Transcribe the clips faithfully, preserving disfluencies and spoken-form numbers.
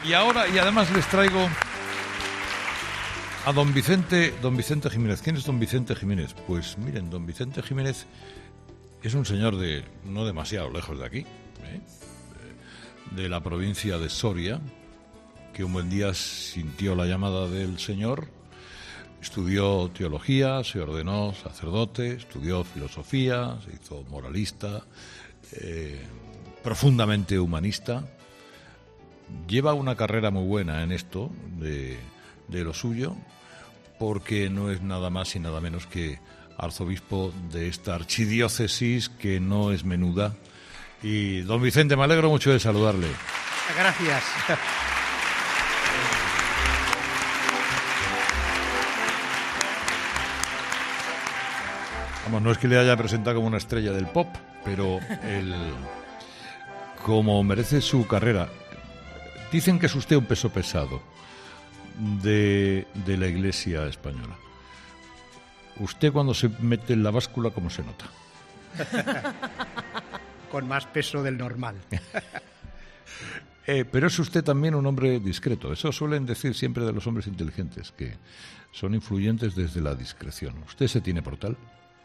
Y ahora, y además les traigo a don Vicente, don Vicente Jiménez. ¿Quién es don Vicente Jiménez? Pues miren, don Vicente Jiménez es un señor de no demasiado lejos de aquí, ¿eh? de la provincia de Soria, que un buen día sintió la llamada del Señor, estudió teología, se ordenó sacerdote, estudió filosofía, se hizo moralista, eh, profundamente humanista. Lleva una carrera muy buena en esto de, de lo suyo, porque no es nada más y nada menos que arzobispo de esta archidiócesis que no es menuda. Y don Vicente, me alegro mucho de saludarle. Gracias. Vamos, no es que le haya presentado como una estrella del pop, pero el, como merece su carrera. Dicen que es usted un peso pesado de, de la Iglesia española. Usted cuando se mete en la báscula, ¿cómo se nota? Con más peso del normal. eh, pero es usted también un hombre discreto. Eso suelen decir siempre de los hombres inteligentes, que son influyentes desde la discreción. ¿Usted se tiene por tal?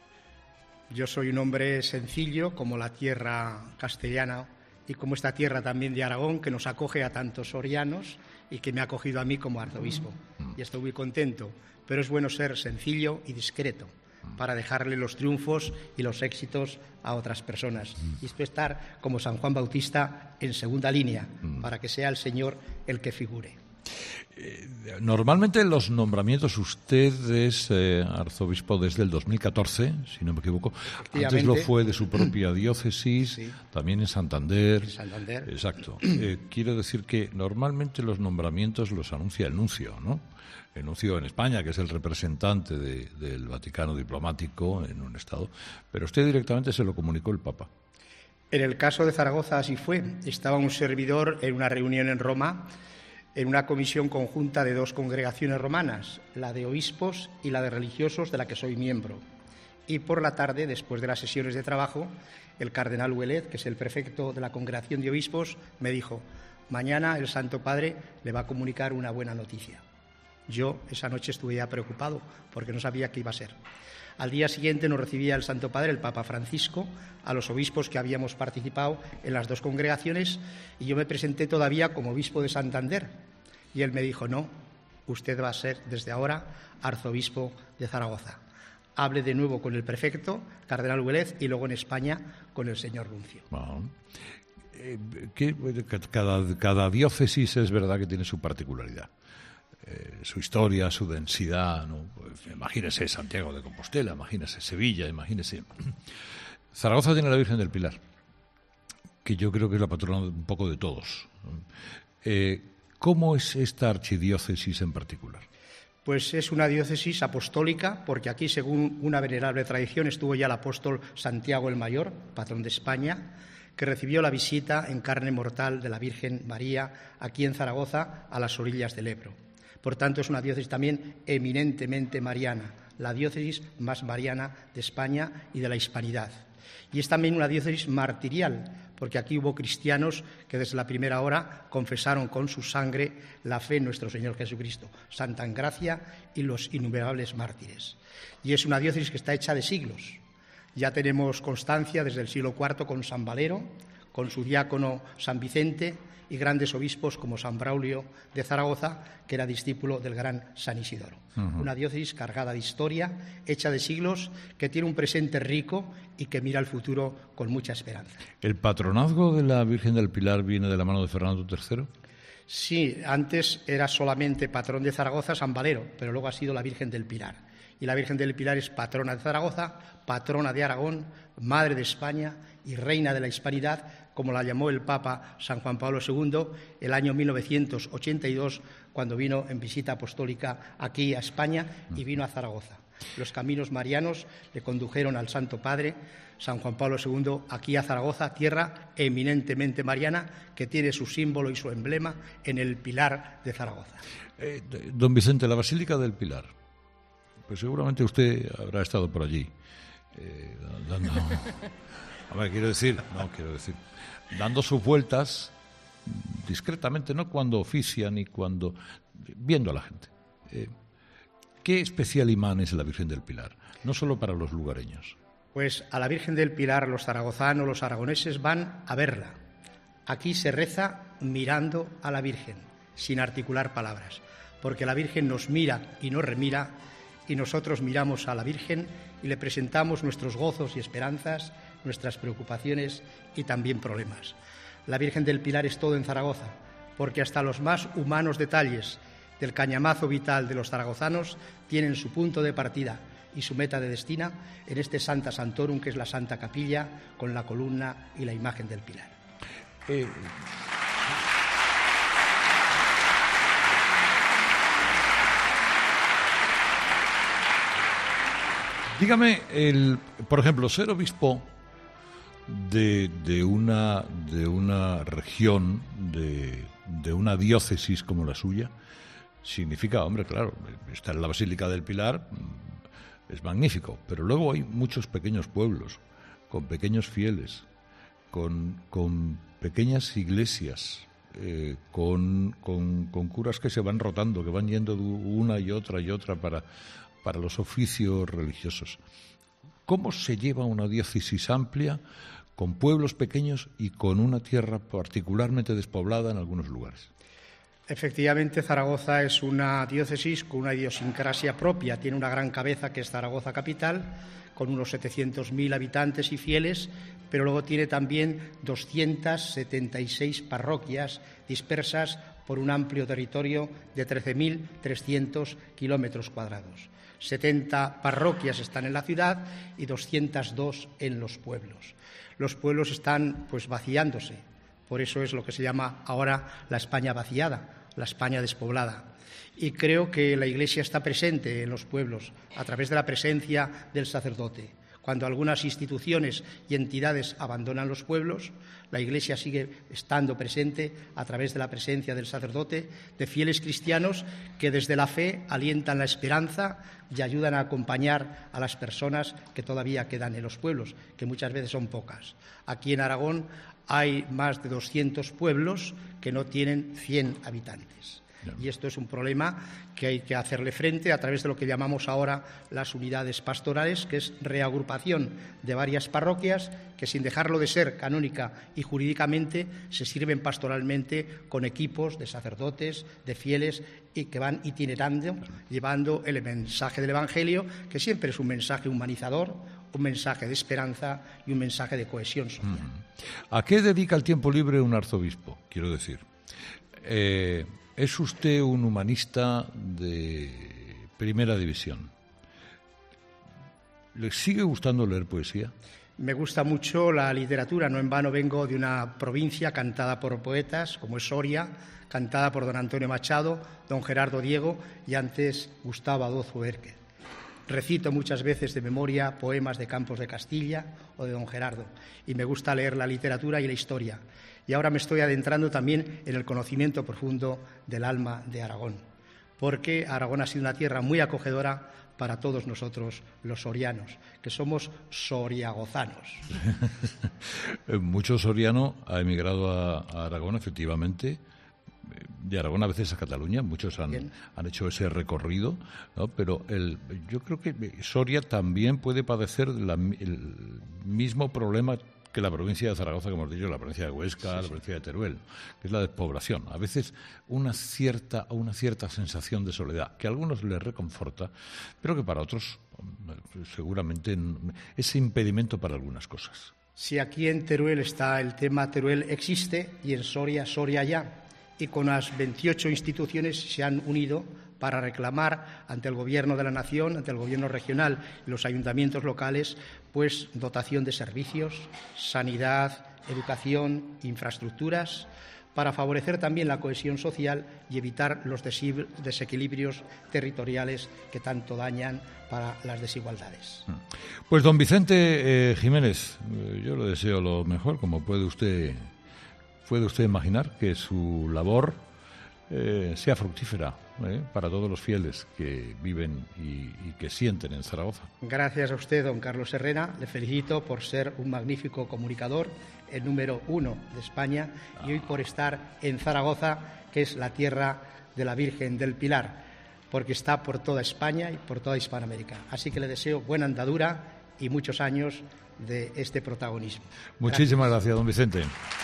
Yo soy un hombre sencillo, como la tierra castellana y como esta tierra también de Aragón, que nos acoge a tantos sorianos y que me ha acogido a mí como arzobispo. Y estoy muy contento, pero es bueno ser sencillo y discreto para dejarle los triunfos y los éxitos a otras personas. Y esto estar como San Juan Bautista en segunda línea, para que sea el Señor el que figure. Eh, normalmente los nombramientos, usted es eh, arzobispo desde el dos mil catorce, si no me equivoco. Antes lo fue de su propia diócesis, sí. También en Santander. En Santander. Exacto. Eh, quiero decir que normalmente los nombramientos los anuncia el nuncio, ¿no? El nuncio en España, que es el representante de, del Vaticano diplomático en un estado, pero usted directamente se lo comunicó el Papa. En el caso de Zaragoza así fue. Estaba un servidor en una reunión en Roma, en una comisión conjunta de dos congregaciones romanas, la de obispos y la de religiosos, de la que soy miembro. Y por la tarde, después de las sesiones de trabajo, el cardenal Ouellet, que es el prefecto de la congregación de obispos, me dijo: mañana el Santo Padre le va a comunicar una buena noticia. Yo esa noche estuve ya preocupado porque no sabía qué iba a ser. Al día siguiente nos recibía el Santo Padre, el Papa Francisco, a los obispos que habíamos participado en las dos congregaciones, y yo me presenté todavía como obispo de Santander. Y él me dijo: no, usted va a ser desde ahora arzobispo de Zaragoza. Hable de nuevo con el prefecto, cardenal Ouellet, y luego en España con el señor nuncio. Wow. Eh, que, cada, cada diócesis es verdad que tiene su particularidad. Eh, su historia, su densidad, ¿no? Pues, imagínese Santiago de Compostela, imagínese Sevilla, imagínese. Zaragoza tiene la Virgen del Pilar, que yo creo que es la patrona un poco de todos. Eh, ¿Cómo es esta archidiócesis en particular? Pues es una diócesis apostólica, porque aquí, según una venerable tradición, estuvo ya el apóstol Santiago el Mayor, patrón de España, que recibió la visita en carne mortal de la Virgen María aquí en Zaragoza, a las orillas del Ebro. Por tanto, es una diócesis también eminentemente mariana, la diócesis más mariana de España y de la hispanidad. Y es también una diócesis martirial, porque aquí hubo cristianos que desde la primera hora confesaron con su sangre la fe en nuestro Señor Jesucristo, Santa Engracia y los innumerables mártires. Y es una diócesis que está hecha de siglos. Ya tenemos constancia desde el siglo cuarto con San Valero, con su diácono San Vicente, y grandes obispos como San Braulio de Zaragoza, que era discípulo del gran San Isidoro. Uh-huh. Una diócesis cargada de historia, hecha de siglos, que tiene un presente rico y que mira al futuro con mucha esperanza. ¿El patronazgo de la Virgen del Pilar viene de la mano de Fernando tercero? Sí, antes era solamente patrón de Zaragoza San Valero, pero luego ha sido la Virgen del Pilar. Y la Virgen del Pilar es patrona de Zaragoza, patrona de Aragón, madre de España y reina de la hispanidad, como la llamó el Papa San Juan Pablo segundo el año mil novecientos ochenta y dos, cuando vino en visita apostólica aquí a España y vino a Zaragoza. Los caminos marianos le condujeron al Santo Padre, San Juan Pablo segundo, aquí a Zaragoza, tierra eminentemente mariana, que tiene su símbolo y su emblema en el Pilar de Zaragoza. Eh, don Vicente, la Basílica del Pilar, pues seguramente usted habrá estado por allí. Eh, dando, a ver, quiero decir, no, quiero decir, dando sus vueltas discretamente, no cuando oficia ni cuando... viendo a la gente. Eh, ¿Qué especial imán es la Virgen del Pilar? No solo para los lugareños. Pues a la Virgen del Pilar los zaragozanos, los aragoneses van a verla. Aquí se reza mirando a la Virgen, sin articular palabras, porque la Virgen nos mira y nos remira, y nosotros miramos a la Virgen y le presentamos nuestros gozos y esperanzas, nuestras preocupaciones y también problemas. La Virgen del Pilar es todo en Zaragoza, porque hasta los más humanos detalles del cañamazo vital de los zaragozanos tienen su punto de partida y su meta de destino en este Santa Santorum, que es la Santa Capilla, con la columna y la imagen del Pilar. Eh... Dígame, el, por ejemplo, ser obispo de, de, una, de una región, de, de una diócesis como la suya, significa, hombre, claro, estar en la Basílica del Pilar es magnífico, pero luego hay muchos pequeños pueblos, con pequeños fieles, con, con pequeñas iglesias, eh, con, con, con curas que se van rotando, que van yendo de una y otra y otra para, para los oficios religiosos. ¿Cómo se lleva una diócesis amplia, con pueblos pequeños y con una tierra particularmente despoblada en algunos lugares? Efectivamente, Zaragoza es una diócesis con una idiosincrasia propia. Tiene una gran cabeza, que es Zaragoza capital, con unos setecientos mil habitantes y fieles, pero luego tiene también doscientas setenta y seis parroquias dispersas por un amplio territorio de trece mil trescientos kilómetros cuadrados. setenta parroquias están en la ciudad y doscientas dos en los pueblos. Los pueblos están pues vaciándose. Por eso es lo que se llama ahora la España vaciada, la España despoblada. Y creo que la Iglesia está presente en los pueblos a través de la presencia del sacerdote. Cuando algunas instituciones y entidades abandonan los pueblos, la Iglesia sigue estando presente a través de la presencia del sacerdote, de fieles cristianos que desde la fe alientan la esperanza y ayudan a acompañar a las personas que todavía quedan en los pueblos, que muchas veces son pocas. Aquí en Aragón hay más de doscientos pueblos que no tienen cien habitantes. Y esto es un problema que hay que hacerle frente a través de lo que llamamos ahora las unidades pastorales, que es reagrupación de varias parroquias que, sin dejarlo de ser canónica y jurídicamente, se sirven pastoralmente con equipos de sacerdotes, de fieles, y que van itinerando, llevando el mensaje del Evangelio, que siempre es un mensaje humanizador, un mensaje de esperanza y un mensaje de cohesión social. ¿A qué dedica el tiempo libre un arzobispo? Quiero decir, eh, ¿es usted un humanista de primera división? ¿Le sigue gustando leer poesía? Me gusta mucho la literatura, no en vano vengo de una provincia cantada por poetas, como es Soria, cantada por don Antonio Machado, don Gerardo Diego y antes Gustavo Adolfo Bécquer. Recito muchas veces de memoria poemas de Campos de Castilla o de don Gerardo, y me gusta leer la literatura y la historia. Y ahora me estoy adentrando también en el conocimiento profundo del alma de Aragón, porque Aragón ha sido una tierra muy acogedora para todos nosotros los sorianos, que somos soriagozanos. Mucho soriano ha emigrado a, a Aragón, efectivamente, de Aragón a veces a Cataluña, muchos han, han hecho ese recorrido, ¿no? Pero el, yo creo que Soria también puede padecer la, el mismo problema que la provincia de Zaragoza, como hemos dicho, la provincia de Huesca, sí, la provincia de Teruel, que es la despoblación. A veces una cierta, una cierta sensación de soledad, que a algunos les reconforta, pero que para otros seguramente es impedimento para algunas cosas. Si aquí en Teruel está el tema Teruel existe y en Soria, Soria ya. Y con las veintiocho instituciones se han unido para reclamar ante el Gobierno de la Nación, ante el Gobierno regional y los ayuntamientos locales, pues dotación de servicios, sanidad, educación, infraestructuras, para favorecer también la cohesión social y evitar los desequilibrios territoriales que tanto dañan para las desigualdades. Pues don Vicente eh, Jiménez, yo le deseo lo mejor, como puede usted... Puede usted imaginar que su labor eh, sea fructífera eh, para todos los fieles que viven y, y que sienten en Zaragoza. Gracias a usted, don Carlos Herrera. Le felicito por ser un magnífico comunicador, el número uno de España, y hoy por estar en Zaragoza, que es la tierra de la Virgen del Pilar, porque está por toda España y por toda Hispanoamérica. Así que le deseo buena andadura y muchos años de este protagonismo. Muchísimas gracias, gracias don Vicente.